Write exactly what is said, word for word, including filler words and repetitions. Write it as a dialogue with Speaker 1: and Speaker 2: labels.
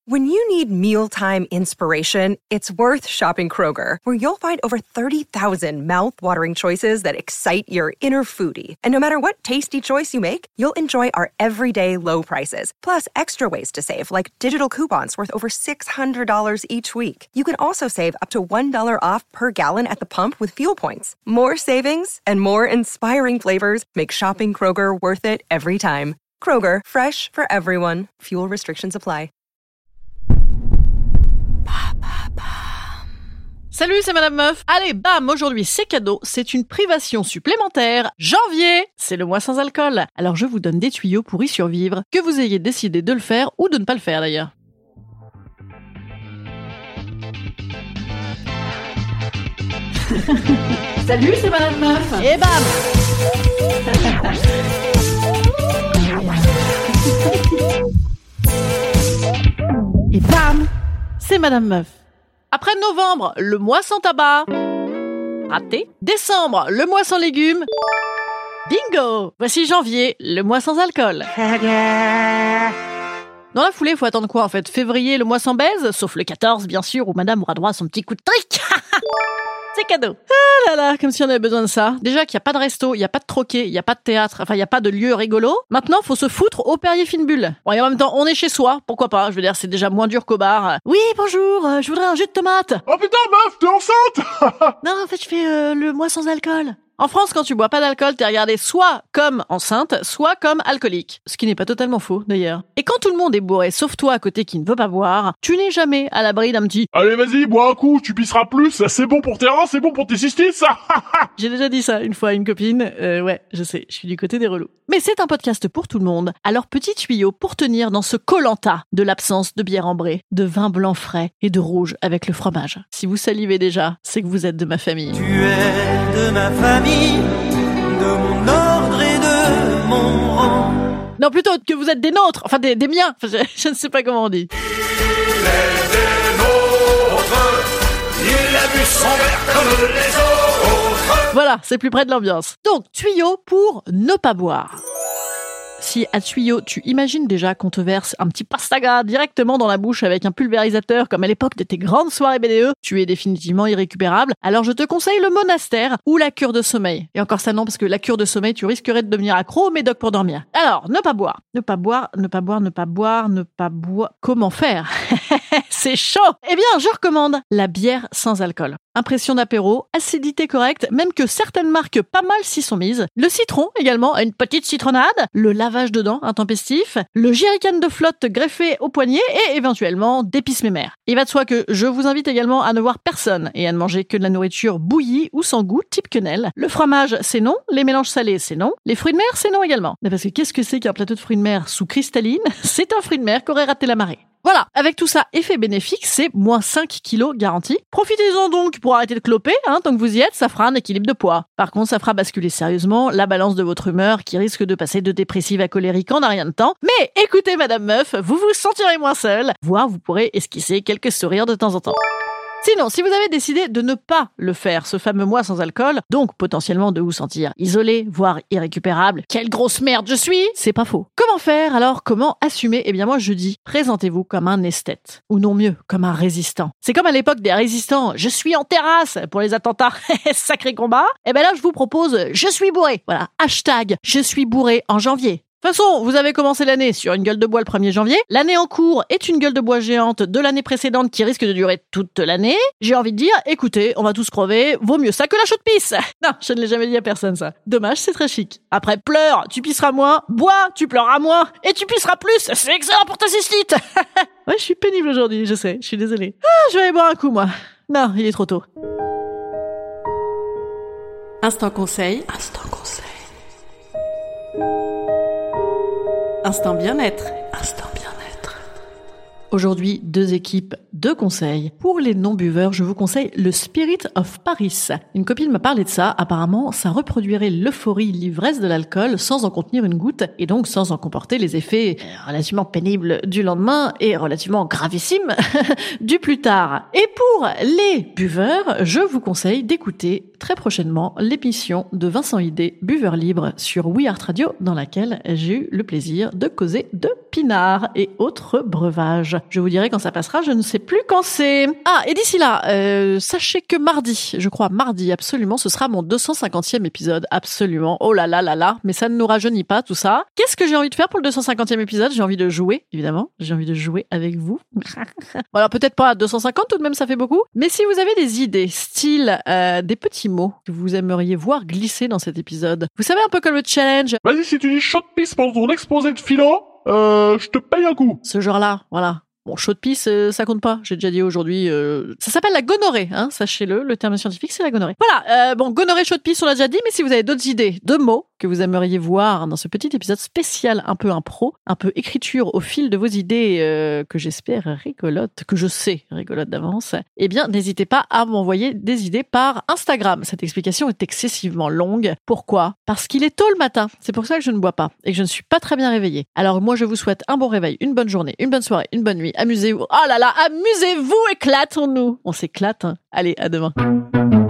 Speaker 1: When you need mealtime inspiration, it's worth shopping Kroger, where you'll find over thirty thousand mouth-watering choices that excite your inner foodie. And no matter what tasty choice you make, you'll enjoy our everyday low prices, plus extra ways to save, like digital coupons worth over six hundred dollars each week. You can also save up to one dollar off per gallon at the pump with fuel points. More savings and more inspiring flavors make shopping Kroger worth it every time. Kroger, fresh for everyone. Fuel restrictions apply.
Speaker 2: Salut, c'est Madame Meuf. Allez, bam, aujourd'hui c'est cadeau, c'est une privation supplémentaire. Janvier, c'est le mois sans alcool. Alors je vous donne des tuyaux pour y survivre, que vous ayez décidé de le faire ou de ne pas le faire d'ailleurs.
Speaker 3: Salut, c'est Madame Meuf.
Speaker 2: Et bam. Et bam, c'est Madame Meuf. Après novembre, le mois sans tabac. Raté. Décembre, le mois sans légumes. Bingo. Voici janvier, le mois sans alcool. Dans la foulée, faut attendre quoi en fait? Février, le mois sans baise, sauf le quatorze bien sûr, où madame aura droit à son petit coup de trick. C'est cadeau. Ah là là, comme si on avait besoin de ça. Déjà qu'il n'y a pas de resto, il n'y a pas de troquet, il n'y a pas de théâtre, enfin il n'y a pas de lieu rigolo. Maintenant, faut se foutre au Perrier Fine Bulle. Bon, et en même temps, on est chez soi, pourquoi pas? Je veux dire, c'est déjà moins dur qu'au bar. Oui, bonjour, euh, je voudrais un jus de tomate.
Speaker 4: Oh putain, meuf, t'es enceinte?
Speaker 2: Non, en fait, je fais euh, le mois sans alcool. En France, quand tu bois pas d'alcool, t'es regardé soit comme enceinte, soit comme alcoolique. Ce qui n'est pas totalement faux, d'ailleurs. Et quand tout le monde est bourré, sauf toi à côté qui ne veut pas boire, tu n'es jamais à l'abri d'un petit «
Speaker 4: Allez, vas-y, bois un coup, tu pisseras plus, c'est bon pour tes reins, c'est bon pour tes cystis, ça !»
Speaker 2: J'ai déjà dit ça une fois à une copine. Euh, ouais, je sais, je suis du côté des relous. Mais c'est un podcast pour tout le monde. Alors, petit tuyau pour tenir dans ce Koh-Lanta de l'absence de bière ambrée, de vin blanc frais et de rouge avec le fromage. Si vous salivez déjà, c'est que vous êtes de ma famille.
Speaker 5: Tu es de ma famille, de mon ordre et de mon rang.
Speaker 2: Non, plutôt que vous êtes des nôtres, enfin des, des miens. Enfin, je, je ne sais pas comment on dit.
Speaker 5: Il est des nôtres, il a bu son verre comme les autres.
Speaker 2: Voilà, c'est plus près de l'ambiance. Donc, tuyau pour ne pas boire. Si à tuyau, tu imagines déjà qu'on te verse un petit pastaga directement dans la bouche avec un pulvérisateur comme à l'époque de tes grandes soirées B D E, tu es définitivement irrécupérable. Alors je te conseille le monastère ou la cure de sommeil. Et encore ça non, parce que la cure de sommeil, tu risquerais de devenir accro au médoc pour dormir. Alors, ne pas boire. Ne pas boire, ne pas boire, ne pas boire, ne pas boire. Comment faire? C'est chaud! Eh bien, je recommande la bière sans alcool. Impression d'apéro, acidité correcte, même que certaines marques pas mal s'y sont mises. Le citron également, une petite citronnade, le lavage de dents intempestif, le jerrycan de flotte greffé au poignet et éventuellement des pisses mémères. Il va de soi que je vous invite également à ne voir personne et à ne manger que de la nourriture bouillie ou sans goût, type quenelle. Le fromage, c'est non. Les mélanges salés, c'est non. Les fruits de mer, c'est non également. Mais parce que qu'est-ce que c'est qu'un plateau de fruits de mer sous cristalline? C'est un fruit de mer qu'aurait raté la marée. Voilà, avec tout ça, effet bénéfique, c'est moins cinq kilos garanti. Profitez-en donc pour arrêter de cloper, hein, tant que vous y êtes, ça fera un équilibre de poids. Par contre, ça fera basculer sérieusement la balance de votre humeur qui risque de passer de dépressive à colérique en un rien de temps. Mais écoutez Madame Meuf, vous vous sentirez moins seul, voire vous pourrez esquisser quelques sourires de temps en temps. Sinon, si vous avez décidé de ne pas le faire, ce fameux mois sans alcool, donc potentiellement de vous sentir isolé, voire irrécupérable, quelle grosse merde je suis, c'est pas faux. Comment faire alors? Comment assumer? Eh bien moi je dis, présentez-vous comme un esthète, ou non mieux, comme un résistant. C'est comme à l'époque des résistants, je suis en terrasse pour les attentats, sacré combat. Eh ben là je vous propose, je suis bourré. Voilà, hashtag, je suis bourré en janvier. De toute façon, vous avez commencé l'année sur une gueule de bois le premier janvier. L'année en cours est une gueule de bois géante de l'année précédente qui risque de durer toute l'année. J'ai envie de dire, écoutez, on va tous crever, vaut mieux ça que la chaude pisse. Non, je ne l'ai jamais dit à personne ça. Dommage, c'est très chic. Après, pleure, tu pisseras moins, bois, tu pleureras moins, et tu pisseras plus, c'est excellent pour ta cystite. Ouais, je suis pénible aujourd'hui, je sais, je suis désolée. Ah, je vais aller boire un coup, moi. Non, il est trop tôt.
Speaker 3: Instant conseil.
Speaker 5: Instant conseil.
Speaker 3: Instant bien-être.
Speaker 5: Instant bien-être.
Speaker 2: Aujourd'hui, deux équipes, deux conseils. Pour les non-buveurs, je vous conseille le Spirit of Paris. Une copine m'a parlé de ça. Apparemment, ça reproduirait l'euphorie, l'ivresse de l'alcool sans en contenir une goutte et donc sans en comporter les effets relativement pénibles du lendemain et relativement gravissimes du plus tard. Et pour les buveurs, je vous conseille d'écouter très prochainement l'émission de Vincent Hidé, Buveur Libre, sur We Art Radio, dans laquelle j'ai eu le plaisir de causer de pinard et autres breuvages. Je vous dirai quand ça passera, je ne sais plus quand c'est. Ah, et d'ici là, euh, sachez que mardi, je crois mardi, absolument, ce sera mon deux cent cinquantième épisode, absolument. Oh là là là là, mais ça ne nous rajeunit pas tout ça. Qu'est-ce que j'ai envie de faire pour le deux cent cinquantième épisode? J'ai envie de jouer, évidemment. J'ai envie de jouer avec vous. Bon, alors peut-être pas à deux cent cinquante, tout de même ça fait beaucoup. Mais si vous avez des idées, style euh, des petits mots que vous aimeriez voir glisser dans cet épisode, vous savez un peu comme le challenge.
Speaker 4: Vas-y, si tu dis chaud de pisse pendant ton exposé de philo, euh, je te paye un coup.
Speaker 2: Ce genre-là, voilà. Bon, chaud de pisse, euh, ça compte pas. J'ai déjà dit aujourd'hui. Euh... Ça s'appelle la gonorrhée, hein, sachez-le. Le terme scientifique, c'est la gonorrhée. Voilà. Euh, bon, gonorrhée, chaud de pisse, on l'a déjà dit. Mais si vous avez d'autres idées de mots que vous aimeriez voir dans ce petit épisode spécial, un peu impro, un peu écriture au fil de vos idées, euh, que j'espère rigolotes, que je sais rigolotes d'avance, eh bien, n'hésitez pas à m'envoyer des idées par Instagram. Cette explication est excessivement longue. Pourquoi? Parce qu'il est tôt le matin. C'est pour ça que je ne bois pas et que je ne suis pas très bien réveillée. Alors moi, je vous souhaite un bon réveil, une bonne journée, une bonne soirée, une bonne nuit. Amusez-vous. Oh là là, amusez-vous, éclatons-nous. On s'éclate. Hein. Allez, à demain.